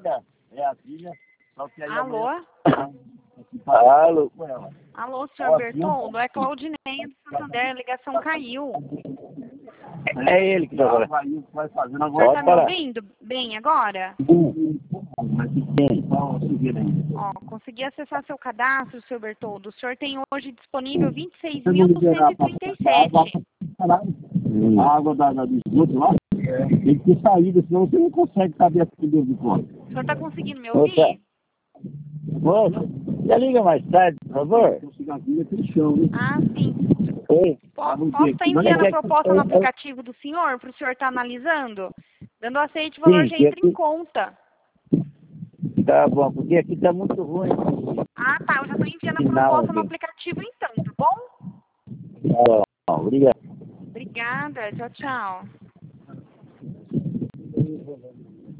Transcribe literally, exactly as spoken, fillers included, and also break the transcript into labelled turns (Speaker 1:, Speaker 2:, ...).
Speaker 1: filha, é a filha. Só que aí
Speaker 2: Alô?
Speaker 1: Alô?
Speaker 2: Alô, senhor Bertoldo? É Claudineia do Santander, a ligação caiu.
Speaker 1: É ele que tá agora. Vai fazendo
Speaker 2: O
Speaker 1: agora.
Speaker 2: senhor tá me ouvindo bem agora?
Speaker 1: Mas que tem?
Speaker 2: Ó, consegui acessar seu cadastro, seu Bertoldo. O senhor tem hoje disponível vinte e seis mil duzentos e trinta e sete.
Speaker 1: A água da, da, do esgoto lá tem que ter saída, senão você não consegue caber aqui dentro do copo.
Speaker 2: O senhor tá conseguindo me ouvir?
Speaker 1: Moço, já liga mais tarde, por favor.
Speaker 2: Ah, sim.
Speaker 1: Oi.
Speaker 2: Posso, posso estar enviando a proposta no aplicativo do senhor para o senhor estar analisando? Dando aceite, o valor já entra em conta.
Speaker 1: Tá bom, porque aqui tá muito ruim.
Speaker 2: Ah, tá. Eu já estou enviando a proposta no aplicativo então, tá bom?
Speaker 1: Tá bom, obrigado.
Speaker 2: Obrigada. Tchau, tchau.